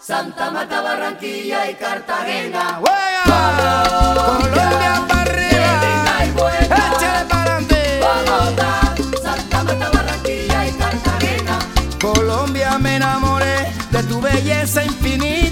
Santa Marta, Barranquilla y Cartagena. Colombia para arriba, échale para adelante. Bogotá, Santa Marta, Barranquilla y Cartagena. Colombia, me enamoré de tu belleza infinita.